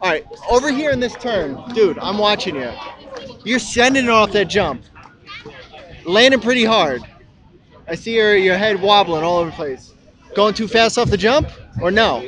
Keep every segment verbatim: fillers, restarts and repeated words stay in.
All right, over here in this turn, dude, I'm watching you. You're sending it off that jump. Landing pretty hard. I see your, your head wobbling all over the place. Going too fast off the jump or no?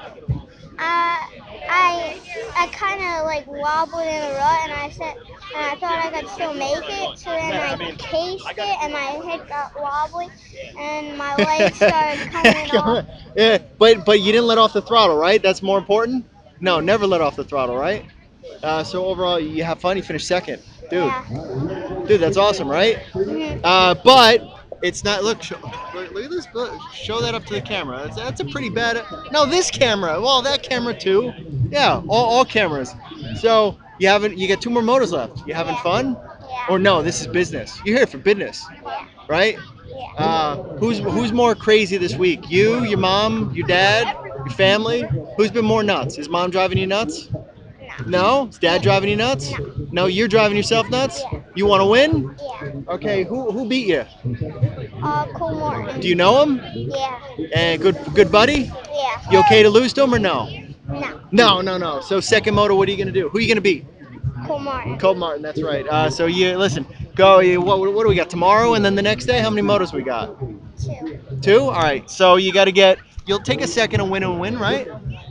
Uh, I I kind of like wobbled in a rut, and I said, and I thought I could still make it. So then I cased it, and my head got wobbly, and my legs started coming off. Yeah, but but you didn't let off the throttle, right? That's more important. No, never let off the throttle, right? Uh, so overall, you have fun. You finished second, dude. Yeah. Dude, that's awesome, right? Mhm. Uh, but it's not. Look, show, look, look at this. Look, show that up to the camera. That's, that's a pretty bad. No, this camera. Well, that camera too. Yeah, all, all cameras. So you haven't. You got two more motos left. You having Yeah. fun? Yeah. Or no? This is business. You're here for business, Yeah. right? Yeah. Uh, who's who's more crazy this week? You, your mom, your dad, your family? Who's been more nuts? Is mom driving you nuts? No? Is dad driving you nuts? No. No, you're driving yourself nuts? Yeah. You want to win? Yeah. Okay, who who beat you? Uh, Cole Morton. Do you know him? Yeah. And good good buddy? Yeah. You okay to lose to him or no? No. No, no, no. So second moto, what are you gonna do? Who are you gonna beat? Cole Martin. Cole Martin, that's right. Uh, so you listen, go. You, what what do we got tomorrow and then the next day? How many motos we got? Two. Two? All right. So you got to get. You'll take a second and win and win, right?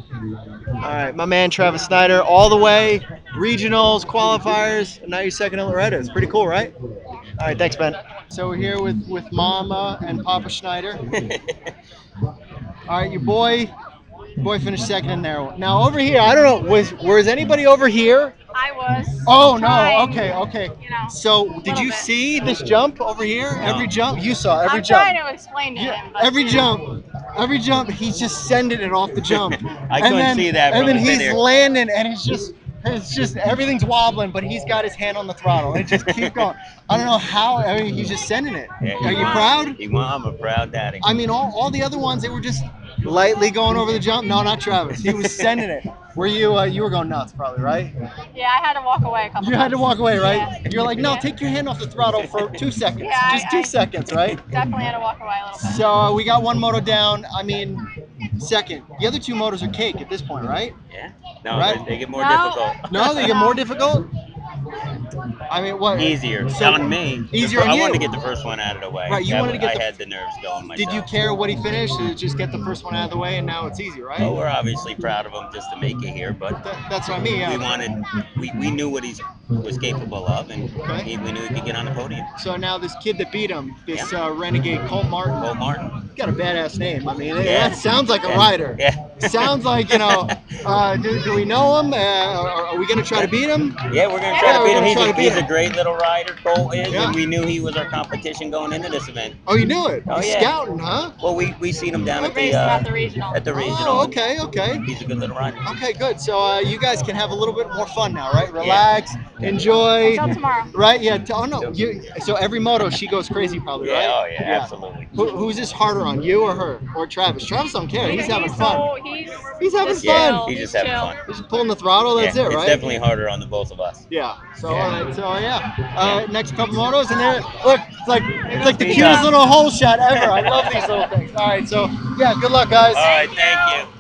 All right, my man Travis Snyder, all the way, regionals, qualifiers, and now you're second in Loretta. It's pretty cool, right? All right, thanks, Ben. So we're here with, with Mama and Papa Schneider. All right, your boy, your boy finished second in there. Now over here, I don't know, was was anybody over here? I was. Oh no, trying, okay, okay. You know, So did little you bit. see this jump over here? Every jump you saw, every I'm jump. trying to explain to Yeah, him. But, every you know. jump, every jump, he's just sending it off the jump. I couldn't then, see that And from then the he's video. landing, and it's just, it's just everything's wobbling, but he's got his hand on the throttle. It just keep going. I don't know how. I mean, he's just sending it. Yeah, Are he you won. proud? He won. I'm a proud daddy. I mean, all, all the other ones, they were just lightly going over the jump. No, not Travis. He was sending it. Were you? Uh, you were going nuts, probably, right? Yeah, I had to walk away a couple You had to times. walk away, right? Yeah. You're like, no, Yeah. take your hand off the throttle for two seconds. Yeah, I- just two I- seconds, right? Definitely had to walk away a little bit. So uh, we got one moto down. I mean, second. The other two motos are cake at this point, right? Yeah. No, Right? they, they get more No. difficult. No, they get more difficult. I mean, what? Easier. So- on me. Easier The fir- on I wanted you. to get the first one out of the way. Right, you That wanted to was- get I the- had the nerves going myself. Did you care what he finished? Or just get the first one out of the way, and now it's easy, right? Well, we're obviously proud of him just to make it here, but That, that's what I mean. we Yeah. wanted, we, we knew what he was capable of, and Okay. he, we knew he could get on the podium. So now this kid that beat him, this uh, renegade Colt Martin, Cole Martin. got a badass name. I mean, Yeah. that sounds like a Yeah. rider. Yeah. Sounds like, you know, uh, do, do we know him? Uh, are, are we going to try to beat him? Yeah, we're gonna Yeah, try to we're beat him. gonna He's, try a, to beat he's a him. great little rider, Cole is, Yeah. and we knew he was our competition going into this event. Oh, you knew it. Oh, He's yeah. scouting, huh? Well, we we seen him down We at raced the him uh, at the regional. at the regional. Oh, okay, okay. He's a good little rider. Okay, good. So uh, you guys can have a little bit more fun now, right? Relax, enjoy. Until tomorrow. Right? Yeah. T- oh no. You, so every moto, she goes crazy, probably, Yeah, right? oh yeah, absolutely. Who, who's this harder on, you or her or Travis? Travis don't care. He's having fun. So, he's, He's having just fun. chill. He's just having chill. fun. He's just pulling the throttle. That's yeah, it, right? It's definitely harder on the both of us. Yeah. So Yeah. all right. So yeah. Uh, next couple motos, and there. Look, it's like it's like the Yeah. cutest little hole shot ever. I love these little things. All right. So yeah. Good luck, guys. All right, thank you.